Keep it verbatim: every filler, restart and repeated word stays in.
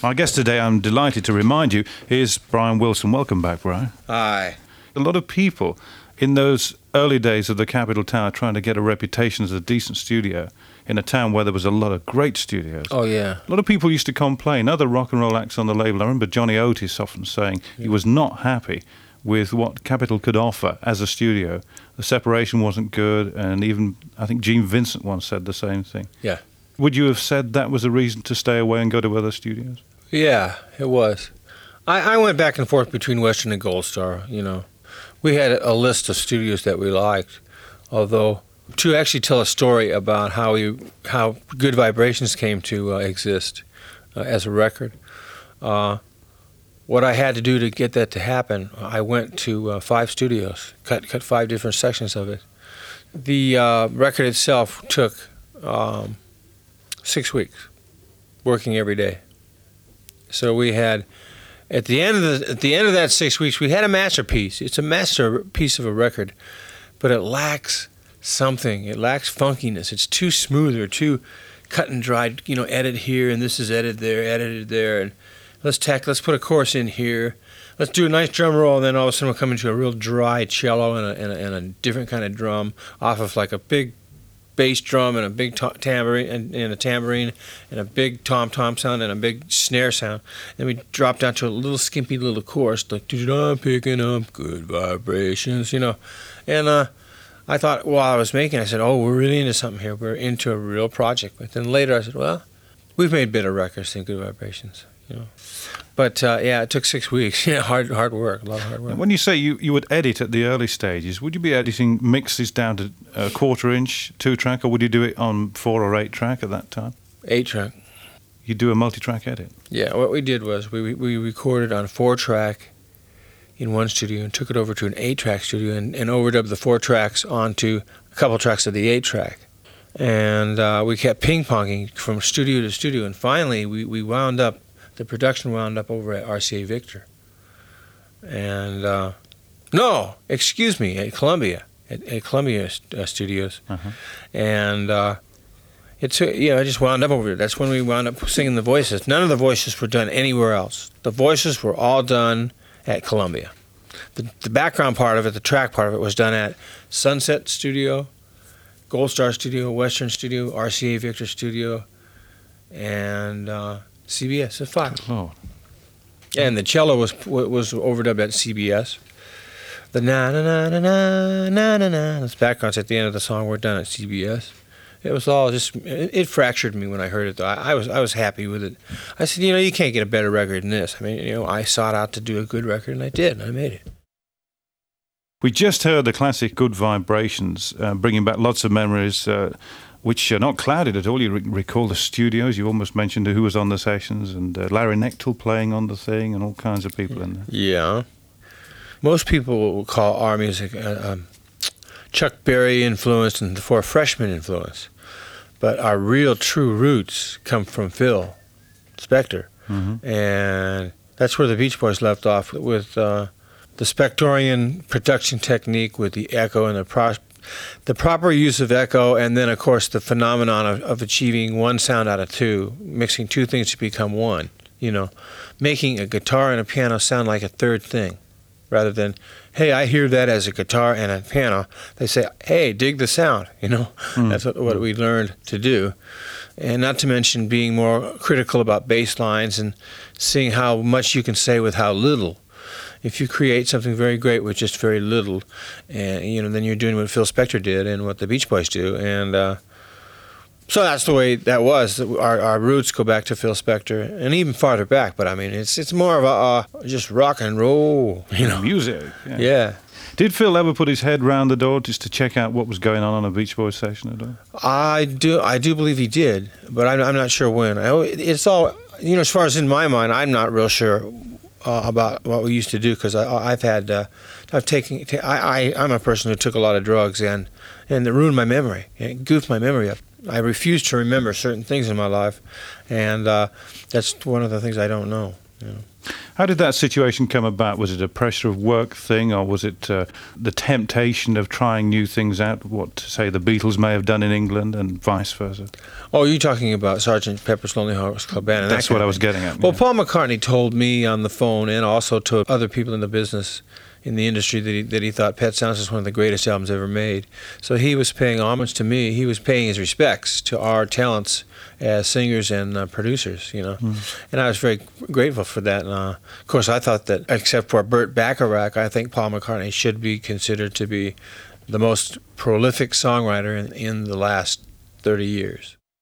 My guest today, I'm delighted to remind you, is Brian Wilson. Welcome back, Brian. Hi. A lot of people in those early days of the Capitol Tower trying to get a reputation as a decent studio in a town where there was a lot of great studios. Oh, yeah. A lot of people used to complain, other rock and roll acts on the label. I remember Johnny Otis often saying yeah. he was not happy with what Capitol could offer as a studio. The separation wasn't good, and even, I think Gene Vincent once said the same thing. Yeah. Would you have said that was a reason to stay away and go to other studios? Yeah, it was. I, I went back and forth between Western and Gold Star, you know. We had a list of studios that we liked, although to actually tell a story about how we, how Good Vibrations came to uh, exist uh, as a record, uh, what I had to do to get that to happen, I went to uh, five studios, cut cut five different sections of it. The uh, record itself took um, six weeks, working every day. So we had, at the end of the at the end of that six weeks, we had a masterpiece. It's a masterpiece of a record, but it lacks something. It lacks funkiness. It's too smooth or too cut and dried. You know, edit here and this is edited there, edited there, and let's tack. Let's put a chorus in here. Let's do a nice drum roll, and then all of a sudden we'll come into a real dry cello and a, and a, and a different kind of drum off of like a big bass drum and a big to- tambourine and, and a tambourine and a big tom-tom sound and a big snare sound. And we drop down to a little skimpy little chorus like, I'm picking up good vibrations, you know. And uh, I thought while I was making it, I said, oh, we're really into something here. We're into a real project. But then later I said, well, we've made better records than Good Vibrations, you know. But uh, yeah, it took six weeks. Yeah, hard, hard work, a lot of hard work. When you say you, you would edit at the early stages, would you be editing mixes down to a quarter inch, two track, or would you do it on four or eight track at that time? Eight track. You do a multi-track edit? Yeah. What we did was we we recorded on four track in one studio and took it over to an eight track studio and, and overdubbed the four tracks onto a couple tracks of the eight track. And uh, we kept ping-ponging from studio to studio, and finally we, we wound up. The production wound up over at R C A Victor. And, uh, no, excuse me, at Columbia, at, at Columbia uh, Studios. Uh-huh. And uh, it took, you know, I just wound up over there. That's when we wound up singing the voices. None of the voices were done anywhere else. The voices were all done at Columbia. The, the background part of it, the track part of it, was done at Sunset Studio, Gold Star Studio, Western Studio, R C A Victor Studio, and... Uh, C B S at five. Oh. And the cello was was overdubbed at C B S. The na na na na na na na na. Those backgrounds at the end of the song were done at C B S. It was all just. It, it fractured me when I heard it. Though I, I was I was happy with it. I said, you know, you can't get a better record than this. I mean, you know, I sought out to do a good record, and I did, and I made it. We just heard the classic Good Vibrations, uh, bringing back lots of memories. Uh, which are not clouded at all. You re- recall the studios, you almost mentioned who was on the sessions, and uh, Larry Knechtel playing on the thing, and all kinds of people in there. Yeah. Most people will call our music uh, um, Chuck Berry influenced and the Four Freshmen influence. But our real true roots come from Phil Spector. Mm-hmm. And that's where the Beach Boys left off with uh, the Spectorian production technique with the echo and the pro- The proper use of echo, and then, of course, the phenomenon of, of achieving one sound out of two, mixing two things to become one, you know, making a guitar and a piano sound like a third thing, rather than, hey, I hear that as a guitar and a piano. They say, hey, dig the sound, you know. Mm. That's what, what we learned to do. And not to mention being more critical about bass lines and seeing how much you can say with how little. If you create something very great with just very little, and you know, then you're doing what Phil Spector did and what the Beach Boys do, and uh, so that's the way that was. Our, our roots go back to Phil Spector, and even farther back. But I mean, it's it's more of a uh, just rock and roll, you know, music. Yeah. yeah. Did Phil ever put his head round the door just to check out what was going on on a Beach Boys session at all? I do. I do believe he did, but I'm, I'm not sure when. I, it's all, you know, as far as in my mind, I'm not real sure. Uh, about what we used to do, because I've had, uh, I've taken, I, I, I'm a person who took a lot of drugs, and and it ruined my memory, it goofed my memory up. I refuse to remember certain things in my life, and uh, that's one of the things I don't know. You know. How did that situation come about? Was it a pressure of work thing, or was it uh, the temptation of trying new things out, what, say, the Beatles may have done in England and vice versa? Oh, you're talking about Sergeant Pepper's Lonely Hearts Club Band. And That's that what kind I of was thing. getting at. Well, yeah. Paul McCartney told me on the phone, and also to other people in the business, in the industry, that he, that he thought Pet Sounds was one of the greatest albums ever made. So he was paying homage to me. He was paying his respects to our talents as singers and uh, producers, you know. Mm. And I was very grateful for that. And, uh, of course, I thought that, except for Burt Bacharach, I think Paul McCartney should be considered to be the most prolific songwriter in, in the last thirty years.